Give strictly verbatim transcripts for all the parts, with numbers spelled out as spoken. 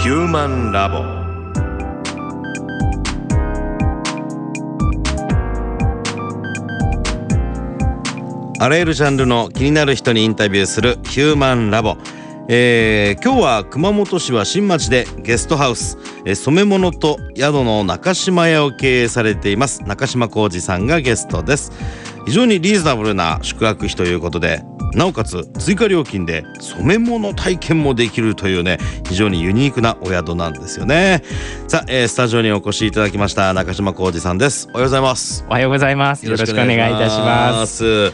ヒューマンラボ。あらゆるジャンルの気になる人にインタビューするヒューマンラボ。えー、今日は熊本市は新町でゲストハウス、えー、染め物と宿の中島屋を経営されています中島浩二さんがゲストです。非常にリーズナブルな宿泊費ということで、なおかつ追加料金で染め物体験もできるというね、非常にユニークなお宿なんですよね。さあ、えー、スタジオにお越しいただきました中島浩二さんです。おはようございます。 おはようございます。よろしくお願いいたします。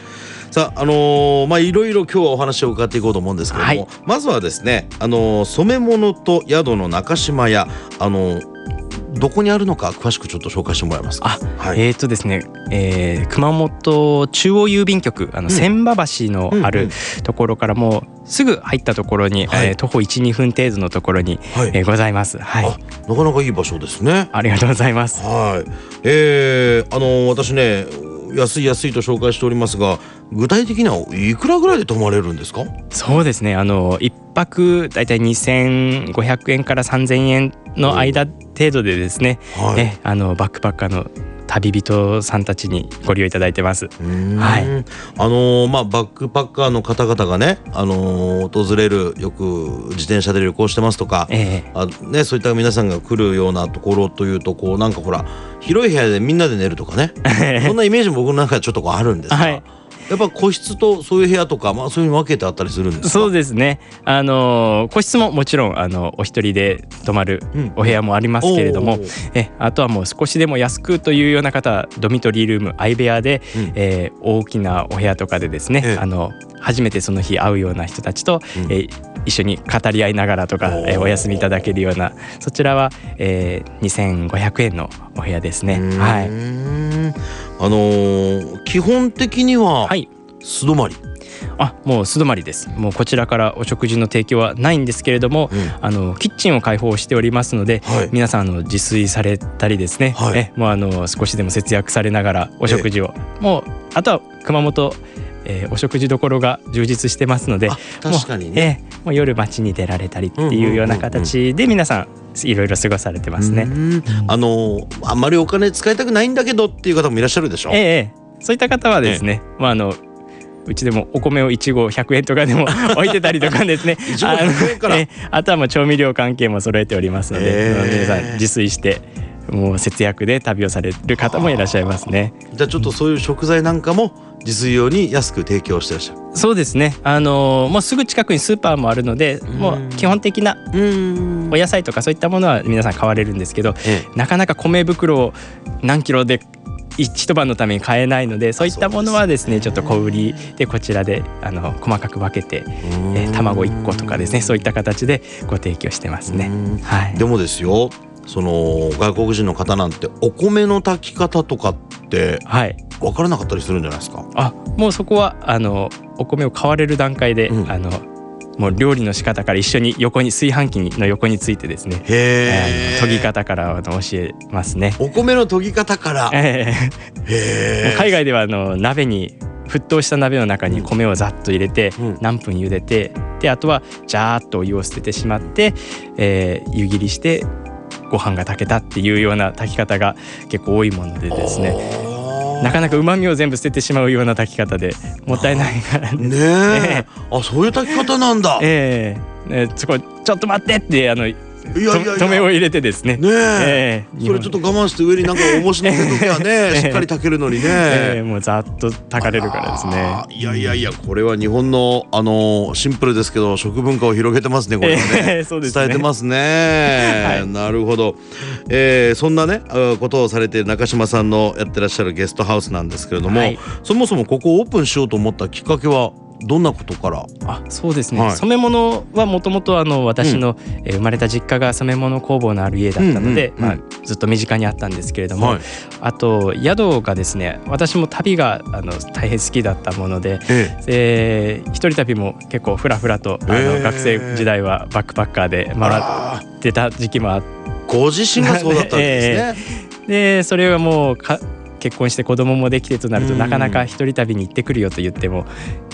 さあ、あのー、まあいろいろ今日はお話を伺っていこうと思うんですけれども、はい、まずはですね、あのー、染め物と宿の中島屋、あのー、どこにあるのか詳しくちょっと紹介してもらえますか。 あ、はい、えーとですね、えー、熊本中央郵便局、あの千葉橋のあるところからもうすぐ入ったところに、はい、えー、徒歩 いち,に 分程度のところに、はい、えー、ございます。はい、 あ、なかなかいい場所ですね。 ありがとうございます。 はい、えー、あのー、私ね、安い安いと紹介しておりますが、具体的にはいくらぐらいで泊まれるんですか？ そうですね、あのいっぱくだいたいにせんごひゃくえんからさんぜんえんの間程度でですね、はい、えあのバックパッカーの旅人さんたちにご利用いただいてます。はい、 あのーまあ、バックパッカーの方々がね、あのー、訪れる、よく自転車で旅行してますとか、えーあね、そういった皆さんが来るようなところというと、こうなんかほら広い部屋でみんなで寝るとかねそんなイメージも僕の中でちょっとこうあるんですが、はい、やっぱ個室とそういう部屋とか、まあ、そういうの分けてあったりするんですか？ そうですね、あの個室ももちろんあのお一人で泊まるお部屋もありますけれども、うん、えあとはもう少しでも安くというような方はドミトリールーム相部屋で、うん、えー、大きなお部屋とかでですね、ええ、あの初めてその日会うような人たちと、うん、えー、一緒に語り合いながらとか、えー、お休みいただけるような、そちらは、えー、にせんごひゃくえんのお部屋ですね。はい、 あのー、基本的には、はい、素泊まり。 あ、もう素泊まりです。もうこちらからお食事の提供はないんですけれども、うん、あのキッチンを開放しておりますので、はい、皆さんあの自炊されたりですね、はい、えもうあの少しでも節約されながらお食事を、えもうあとは熊本、えー、お食事どころが充実してますので、 確かにね、 もう、えー、もう夜街に出られたりっていうような形で皆さんいろいろ過ごされてますね。うん、 あのあんまりお金使いたくないんだけどっていう方もいらっしゃるでしょ。 えー、そういった方はですね、えーまあ、あのうちでもお米をいちごうひゃくえんとかでも置いてたりとかですねあ, の、 えあとはもう調味料関係も揃えておりますので、えー、皆さん自炊してもう節約で旅をされる方もいらっしゃいますね。 じゃあちょっとそういう食材なんかも自炊用に安く提供してらっしゃる。 そうですね、あのー、もうすぐ近くにスーパーもあるので、もう基本的なお野菜とかそういったものは皆さん買われるんですけど、ええ、なかなか米袋を何キロで一晩のために買えないので、そういったものはですね、ちょっと小売りでこちらであの細かく分けて、えー、卵いっことかですね、そういった形でご提供してますね。はい、 でもですよ、その外国人の方なんてお米の炊き方とかって分からなかったりするんじゃないですか？ あ、もうそこはあのお米を買われる段階で、うん、あのもう料理の仕方から一緒に横に炊飯器の横についてですね、 へー、研ぎ方から教えますね。 お米の研ぎ方から、 えー、へー、海外ではあの鍋に沸騰した鍋の中に米をざっと入れて、うん、何分茹でて、であとはジャーッとお湯を捨ててしまって、えー、湯切りしてご飯が炊けたっていうような炊き方が結構多いものでですね、なかなか旨味を全部捨ててしまうような炊き方でもったいないからねえ、あ、そういう炊き方なんだ。 ええー、ね、そこちょっと待ってってあのいやいやいや止めを入れてですね、 ねえ、えー、それちょっと我慢して上になんか重しのせときはね、えー、しっかり炊けるのにね、 えー、もうざっと炊かれるからですね。 いやいやいや、これは日本のあのシンプルですけど食文化を広げてますね、これはね、えー、そうですね、伝えてますね、はい、なるほど、えー、そんなねことをされている中島さんのやってらっしゃるゲストハウスなんですけれども、はい、そもそもここをオープンしようと思ったきっかけはどんなことから？ あ、そうですね、はい、染め物はもともと私の、うん、えー、生まれた実家が染め物工房のある家だったので、うんうんうん、まあ、ずっと身近にあったんですけれども、はい、あと宿がですね、私も旅があの大変好きだったもので、えええー、一人旅も結構ふらふらとあの、えー、学生時代はバックパッカーで回ってた時期もあって、 ご自身がそうだったんですね、 えー、でそれはもうか結婚して子供もできてとなると、なかなか一人旅に行ってくるよと言っても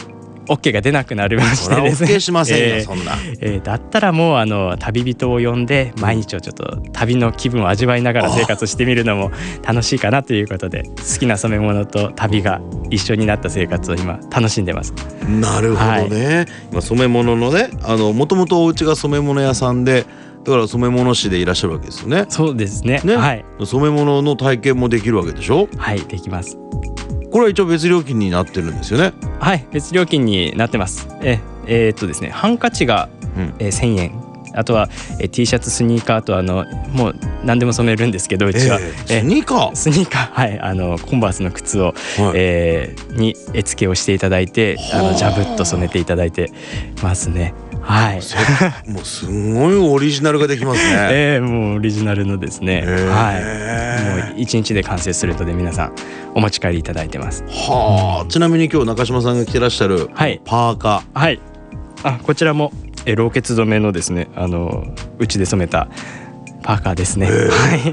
OK が出なくなりましてですね。 それは OK しませんよ、 えーそんな。 えーだったらもうあの旅人を呼んで毎日をちょっと旅の気分を味わいながら生活してみるのも楽しいかなということで、好きな染め物と旅が一緒になった生活を今楽しんでます。 なるほどね、はい、今染め物のね、あのもともとお家が染め物屋さんで、だから染め物師でいらっしゃるわけですよね。 そうですね。 ね、 はい、 染め物の体験もできるわけでしょ。 はい、できます。 これは一応別料金になってるんですよね。 はい、別料金になってます。ええー、っとですね、ハンカチが、うんえー、せんえん、あとは、えー、T シャツ、スニーカーとあのもう何でも染めるんですけど、うちは、 えー、スニーカー、 えー、スニーカー、はい、あのコンバースの靴を、はい、えー、に絵付けをしていただいて、あのジャブっと染めていただいてますね。はい、 もうすごいオリジナルができますね。 えー、もうオリジナルのですね、はい、もう一日で完成するとで皆さんお持ち帰りいただいてます。 はあ、ちなみに今日中島さんが着てらっしゃるパーカー、 はい、あ、こちらもえローケツ染めのですね、あのうちで染めたパーカーですね。はい、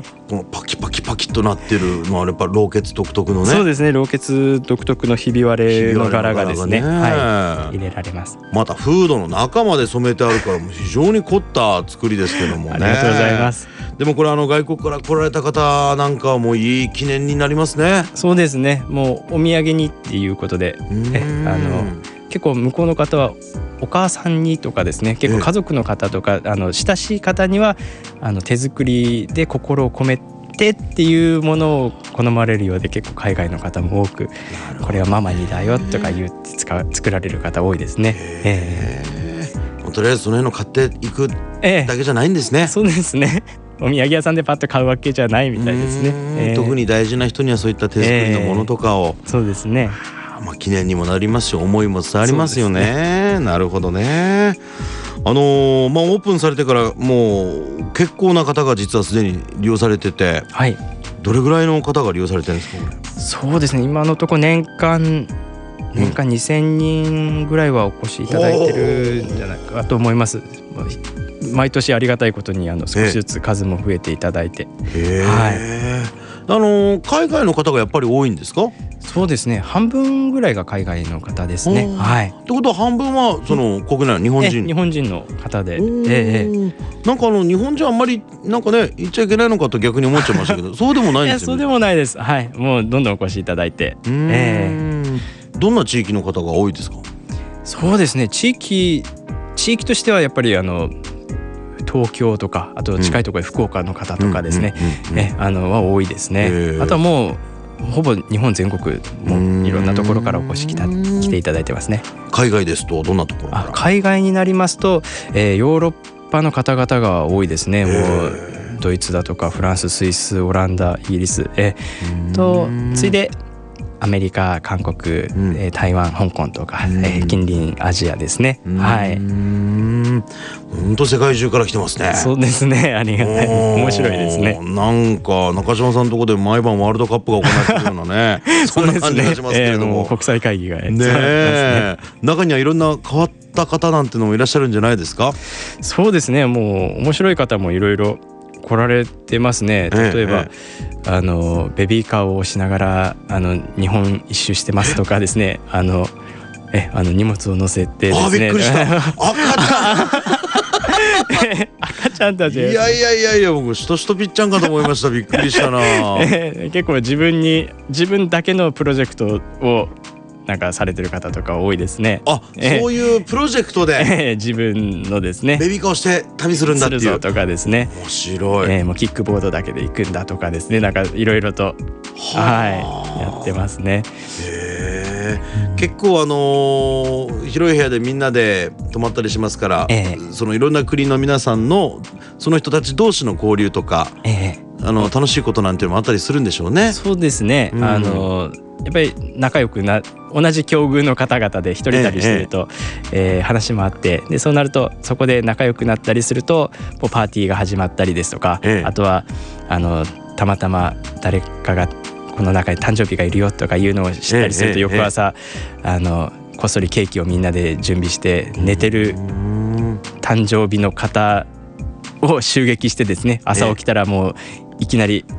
このパキパキパキとなってるのはやっぱローケツ独特のね。 そうですね、ローケツ独特のひび割れの柄がですね、はい、入れられます。 またフードの中まで染めてあるからもう非常に凝った作りですけどもね。 ありがとうございます。 でもこれあの外国から来られた方なんかはもういい記念になりますね。 そうですね、もうお土産にっていうことで、えあの結構向こうの方はお母さんにとかですね、結構家族の方とか、ええ、あの親しい方にはあの手作りで心を込めてっていうものを好まれるようで、結構海外の方も多く、これはママにだよとか言って使う作られる方多いですね。ええ、とりあえずその辺の買っていくだけじゃないんですね。 ええ、そうですね。お土産屋さんでパッと買うわけじゃないみたいですね。 えー、特に大事な人にはそういった手作りのものとかを、 えー、そうですね。 まあ、記念にもなりますし思いも伝わりますよ ね, ねなるほどね。あのーまあ、オープンされてからもう結構な方が実はすでに利用されてて、 はい、 どれぐらいの方が利用されてるんですかこれ。 そうですね、今のところ年間年間にせんにんぐらいはお越しいただいてるんじゃないかと思います。毎年ありがたいことにあの少しずつ数も増えていただいて、 えーはい、あのー、海外の方がやっぱり多いんですか。 そうですね、半分ぐらいが海外の方ですね。はい、 ってことは半分はその国内の日本人、 日本人の方で、 ええ、なんかあの日本人あんまりなんかね言っちゃいけないのかと逆に思っちゃいましたけどそうでもないんですよね。いや、 そうでもないです。はい、もうどんどんお越しいただいて、えー、どんな地域の方が多いですか。 そうですね、地域地域としてはやっぱりあの東京とか、あと近いところで福岡の方とかですね、あのは多いですね。あとはもうほぼ日本全国もいろんなところからお越しきた来ていただいてますね。 海外ですとどんなところから。 あ、海外になりますと、えー、ヨーロッパの方々が多いですね。もうドイツだとかフランス、スイス、オランダ、イギリス、えー、とついでアメリカ、韓国、うんえー、台湾、香港とか、えー、近隣アジアですね。はい。 本当世界中から来てますね。 そうですね、ありがたい、面白いですね。 なんか中島さんのところで毎晩ワールドカップが行われてるようなねそんな感じがしますけれども、 ねえー、もう国際会議がねえ中にはいろんな変わった方なんてのもいらっしゃるんじゃないですか。 そうですね、もう面白い方もいろいろ来られてますね。例えば、ええ、あのベビーカーを押しながらあの日本一周してますとかですね、あのえあの荷物を乗せてですね。 あ、びっくりした赤ちゃん赤ちゃんたち、 いやいやいやいや、僕しとしとぴっちゃんかと思いました。びっくりしたな、 えー、結構自分に自分だけのプロジェクトをなんかされてる方とか多いですね。 あ、えー、そういうプロジェクトで、 えー、自分のですねベビーカーをして旅するんだっていうとかですね。 面白い、 えー、もうキックボードだけで行くんだとかですね、なんかいろいろとはいやってますね。 へー、結構あのー、広い部屋でみんなで泊まったりしますから、えー、そのいろんな国の皆さんのその人たち同士の交流とか、えー、あの楽しいことなんていうのもあったりするんでしょうね。 そうですね、うん、あのやっぱり仲良くな同じ境遇の方々で一人旅してると、えーえー、話もあって、でそうなるとそこで仲良くなったりするともうパーティーが始まったりですとか、えー、あとはあのたまたま誰かがこの中に誕生日がいるよとかいうのを知ったりすると、翌朝、えーえー、あのこっそりケーキをみんなで準備して寝てる誕生日の方を襲撃してですね、朝起きたらもういきなり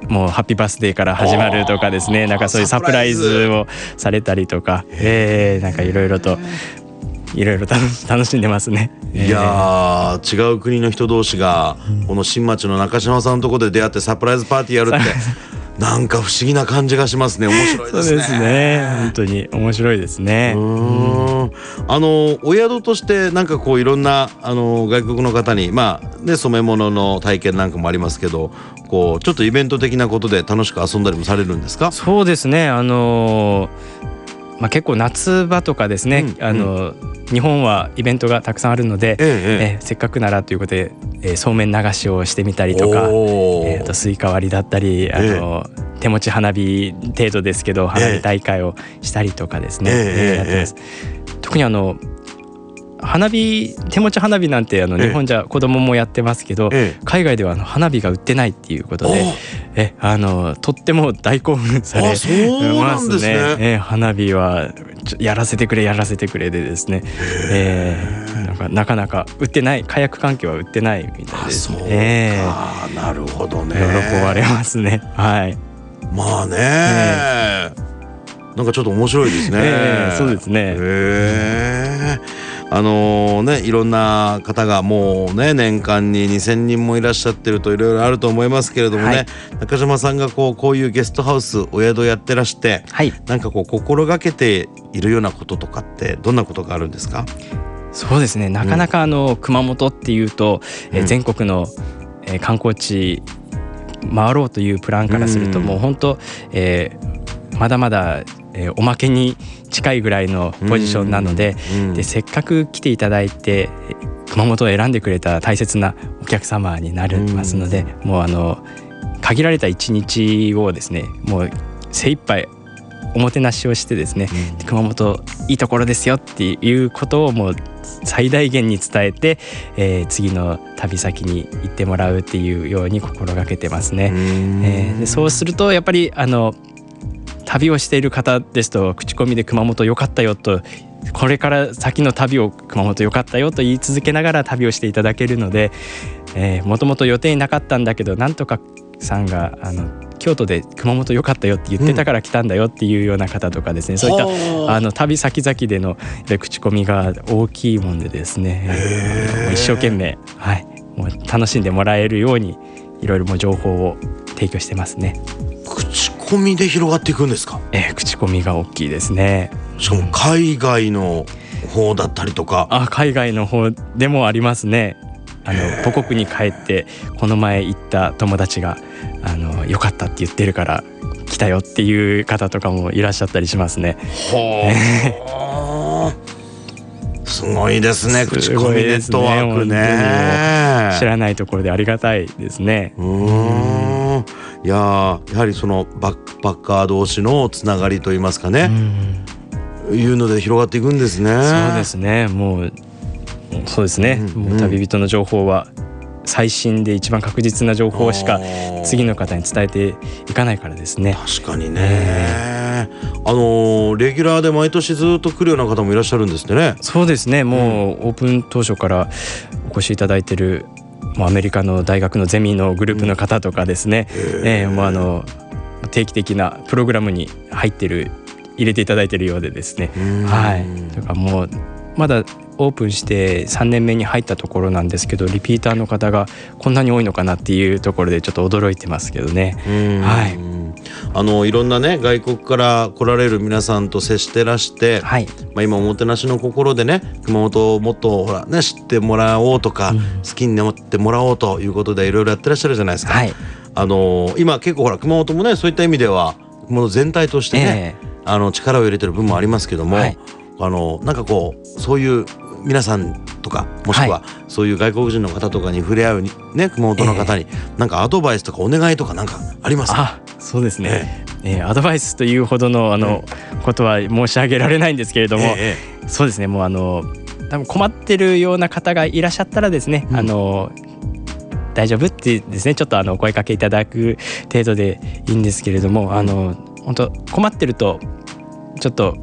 もうハッピーバースデーから始まるとかですね、なんかそういうサプライズをされたりとか、えー、なんかいろいろといろいろ楽しんでますね。 いやー、違う国の人同士がこの新町の中島さんのところで出会ってサプライズパーティーやるってなんか不思議な感じがしますね。面白いですね。 そうですね、本当に面白いですね。 うーん、あのお宿としてなんかこういろんなあの外国の方にまあね、染め物の体験なんかもありますけど、こうちょっとイベント的なことで楽しく遊んだりもされるんですか？ そうですね、あのまあ、結構夏場とかですね、うん、あのうん、日本はイベントがたくさんあるので、えええせっかくならということで、えー、そうめん流しをしてみたりとか、えー、あとスイカ割りだったり、あの、ええ、手持ち花火程度ですけど花火大会をしたりとかですね、えええー、やってます。特にあの花火手持ち花火なんてあの日本じゃ子供もやってますけど、ええ、海外ではあの花火が売ってないっていうことで、えあのとっても大興奮されますね。え花火はやらせてくれやらせてくれでですね、えー、なんかなかなか売ってない、火薬関係は売ってないみたいですね。 えー、なるほどね。 喜ばれますね。はい。 まあね、えー、なんかちょっと面白いですね。 えー、そうですね。 えーあのー、ね、いろんな方がもうね年間ににせんにんもいらっしゃってるといろいろあると思いますけれどもね、はい、中島さんがこうこういうゲストハウスお宿やってらして、はい、なんかこう心がけているようなこととかってどんなことがあるんですか？ そうですね、なかなかあの、うん、熊本っていうと、えー、全国の、えー、観光地回ろうというプランからすると、うん、もう本当、えー、まだまだえー、おまけに近いぐらいのポジションなので、うん、でせっかく来ていただいて熊本を選んでくれた大切なお客様になりますので、うん、もうあの限られた一日をですね、もう精一杯おもてなしをしてですね、うん、熊本いいところですよっていうことをもう最大限に伝えて、えー、次の旅先に行ってもらうっていうように心がけてますね。えー、でそうするとやっぱりあの旅をしている方ですと口コミで熊本良かったよと、これから先の旅を熊本良かったよと言い続けながら旅をしていただけるので、えー、もともと予定なかったんだけどなんとかさんがあの京都で熊本良かったよって言ってたから来たんだよっていうような方とかですね、うん、そういったあの旅先々での口コミが大きいもんでですね、もう一生懸命、はい、もう楽しんでもらえるようにいろいろも情報を提供してますね。 口コミで広がっていくんですか？ えー、口コミが大きいですね。 しかも海外の方だったりとか、 うん、あ海外の方でもありますね。あの母国に帰ってこの前行った友達があの良かったって言ってるから来たよっていう方とかもいらっしゃったりしますね。 ほーすごいですね、口コミネットワークね。 知らないところでありがたいですね。 うーん、いややはりそのバックパッカー同士のつながりといいますかね、うん、いうので広がっていくんですね。 そうですね、もうそうですね、うんうん、もう旅人の情報は最新で一番確実な情報しか次の方に伝えていかないからですね。 確かにね、えー、あのレギュラーで毎年ずっと来るような方もいらっしゃるんですってね。 そうですね、もうオープン当初からお越しいただいているもうアメリカの大学のゼミのグループの方とかですね、うん、えー、もうあの定期的なプログラムに入ってる入れていただいているようでですね、はい、とかもうまだオープンしてさんねんめに入ったところなんですけど、リピーターの方がこんなに多いのかなっていうところでちょっと驚いてますけどね。はい、 あのいろんなね外国から来られる皆さんと接してらして、はい、まあ、今おもてなしの心でね熊本をもっとほら、ね、知ってもらおうとか、うん、好きになってもらおうということでいろいろやってらっしゃるじゃないですか。はい、あの今結構ほら熊本もねそういった意味では熊本全体としてね、えー、あの力を入れてる部分もありますけども、はい、あのなんかこうそういう皆さんとかもしくはそういう外国人の方とかに触れ合うね熊本の方になんかアドバイスとかお願いとかなんかありますか？ あ、そうですね、えーえー、アドバイスというほどのあの、うん、ことは申し上げられないんですけれども、えー、そうですね、もうあの多分困ってるような方がいらっしゃったらですね、うん、あの大丈夫ってですねちょっとあのお声かけいただく程度でいいんですけれども、うん、あの本当困ってるとちょっと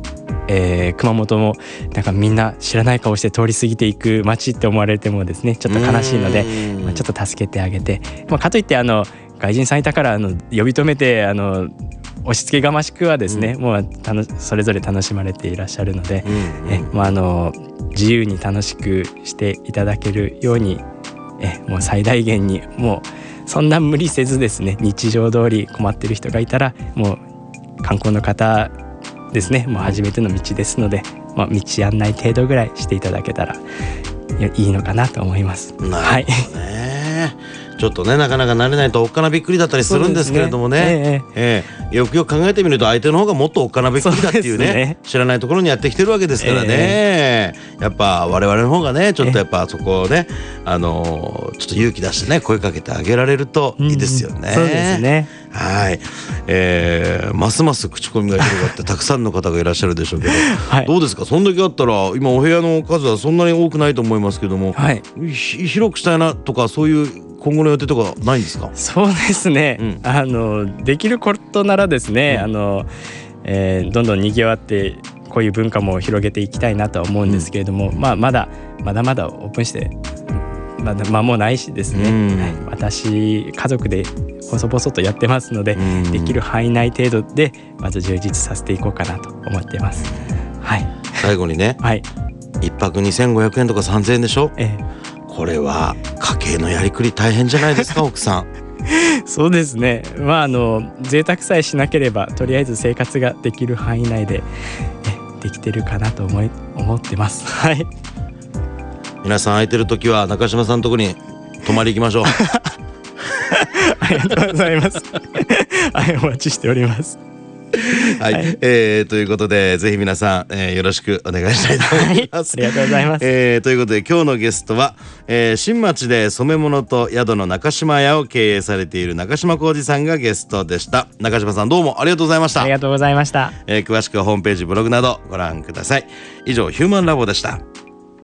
えー、熊本もなんかみんな知らない顔して通り過ぎていく街って思われてもですねちょっと悲しいので、まあ、ちょっと助けてあげて、まあ、かといってあの外人さんいたからあの呼び止めてあの押し付けがましくはですね、うん、もうたのそれぞれ楽しまれていらっしゃるので、うんうん、えまあ、あの自由に楽しくしていただけるようにえもう最大限にもうそんな無理せずですね日常通り困ってる人がいたらもう観光の方ですねもう初めての道ですので、まあ、道案内程度ぐらいしていただけたらいいのかなと思います。 なるほどね、はいちょっとねなかなか慣れないとおっかなびっくりだったりするんですけれどもね、ええええ、よくよく考えてみると相手の方がもっとおっかなびっくりだっていう ね, うね知らないところにやってきてるわけですからね、ええ、やっぱ我々の方がねちょっとやっぱそこをね、あのー、ちょっと勇気出してね声かけてあげられるといいですよね、 うん、そうですね。 はい、えー、ますます口コミが広がってたくさんの方がいらっしゃるでしょうけど、はい、どうですかそんだけあったら今お部屋の数はそんなに多くないと思いますけども、はい、広くしたいなとかそういう今後の予定とかないんですか？ そうですね、うん、あのできることならですね、うん、あのえー、どんどんにぎわってこういう文化も広げていきたいなとは思うんですけれども、うんまあ、まだまだまだオープンしてまだ間もないしですね、うんはい、私家族で細々とやってますので、うん、できる範囲内程度でまず充実させていこうかなと思っています、はい、 最後にね、はい、いっぱくにせんごひゃくえんとかさんぜんえんでしょ、ええこれは家計のやりくり大変じゃないですか奥さんそうですね、まああの贅沢さえしなければとりあえず生活ができる範囲内でできてるかなと思い思ってます、はい、 皆さん空いてる時は中島さんのところに泊まり行きましょうありがとうございますはい、お待ちしておりますはい、はい、えー、ということでぜひ皆さん、えー、よろしくお願いしたいと思います、 はい、ありがとうございます、 えー、ということで今日のゲストは、えー、新町で染め物と宿の中島屋を経営されている中島浩二さんがゲストでした。中島さんどうもありがとうございました。 ありがとうございました、 えー、詳しくはホームページブログなどご覧ください。以上ヒューマンラボでした。